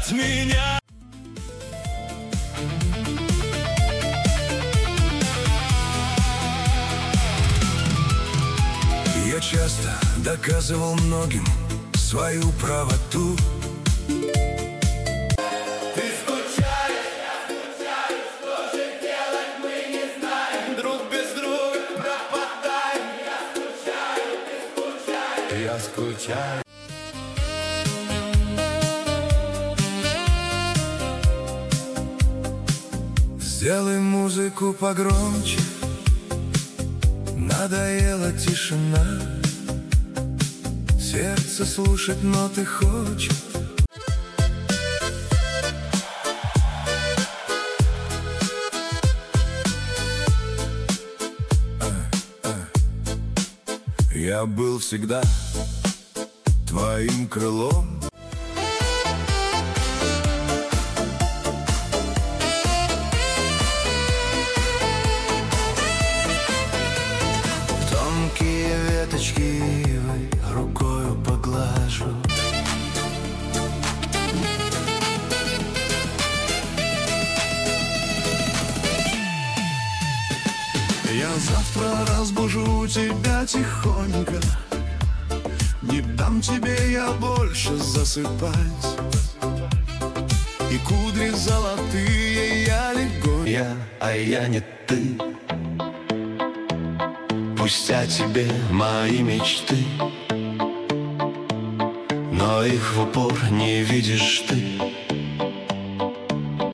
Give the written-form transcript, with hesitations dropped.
от меня. Я часто доказывал многим свою правоту. Ты скучаешь, я скучаю, что же делать мы не знаем. Друг без друга пропадаем. Я скучаю, ты скучаешь, я скучаю. Сделай музыку погромче, надоела тишина. Сердце слушать ноты хочет. Я был всегда твоим крылом. Тонкие веточки ивы рукою поглажу. Я завтра разбужу тебя тихонько, не дам тебе я больше засыпать, и кудри золотые я легонько. Я не ты. Пусть о тебе мои мечты, но их в упор не видишь ты.